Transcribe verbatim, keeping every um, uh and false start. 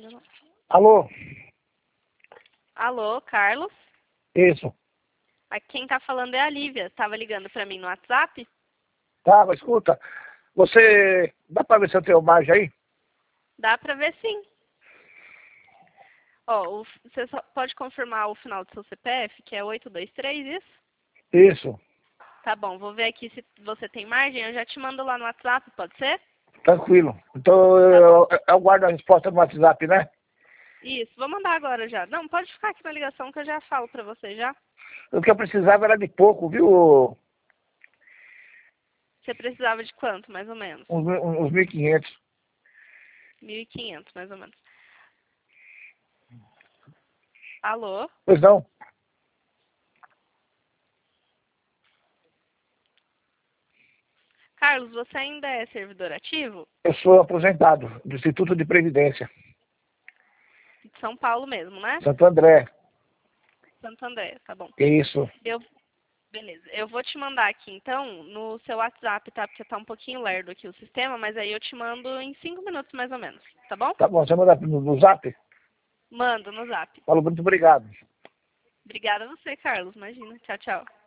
ainda não. Alô? Alô, Carlos? Isso. Aqui quem tá falando é a Lívia. Tava ligando pra mim no WhatsApp? Tá, mas escuta. Você... Dá pra ver se eu tenho margem aí? Dá pra ver sim. Ó, o- você só pode confirmar o final do seu C P F, que é oito dois três, isso? Isso. Tá bom, vou ver aqui se você tem margem. Eu já te mando lá no WhatsApp, pode ser? Tranquilo. Então Tá bom. eu, eu guardo a resposta no WhatsApp, né? Isso, vou mandar agora já. Não, pode ficar aqui na ligação que eu já falo pra você já. O que eu precisava era de pouco, viu? Você precisava de quanto, mais ou menos? Uns, uns mil e quinhentos. mil e quinhentos, mais ou menos. Alô? Pois não? Carlos, você ainda é servidor ativo? Eu sou aposentado do Instituto de Previdência. De São Paulo mesmo, né? Santo André. Santo André, tá bom. Isso. Eu, beleza. Eu vou te mandar aqui, então, no seu WhatsApp, tá? Porque tá um pouquinho lerdo aqui o sistema, mas aí eu te mando em cinco minutos, mais ou menos. Tá bom? Tá bom, você manda no, no Zap? Mando no Zap. Falou, muito obrigado. Obrigada a você, Carlos. Imagina. Tchau, tchau.